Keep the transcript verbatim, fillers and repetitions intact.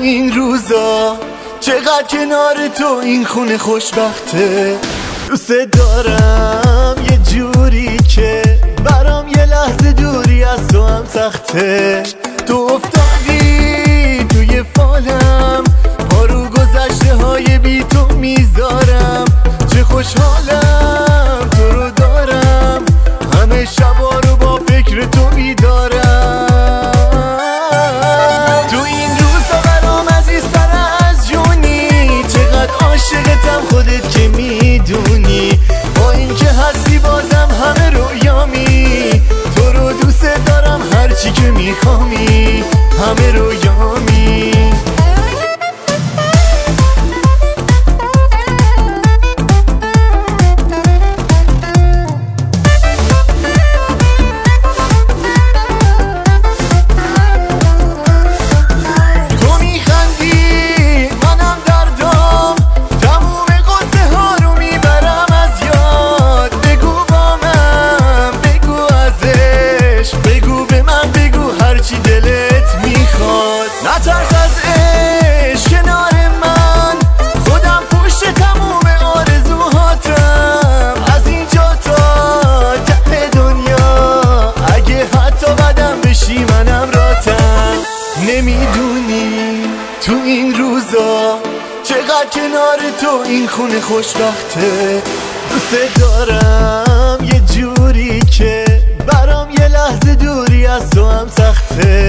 این روزا چقدر کنار تو این خونه خوشبخته. دوست دارم یه جوری که برام یه لحظه دوری از تو هم سخته. تو افتادی توی فالم، ها رو گذشته های بی تو میذارم. چه خوشحالم تو رو دارم، همه شبا رو با فکر تو بیدارم. تو این روزا برام عزیزتر از جونی، چقدر عاشقتم خودت که میدونی. با این که هستی بازم همه رویامی، تو رو دوست دارم هرچی که میخوامی، همه رویامی. نترس از عشق کنار من، خودم پشت تموم آرزوهاتم. از اینجا تا ته دنیا، اگه حتی بدم بشی منم راتم. نمیدونی تو این روزا چقدر کنار تو این خونه خوشبخته. دوست دارم یه جوری که برام یه لحظه دوری از تو هم سخته.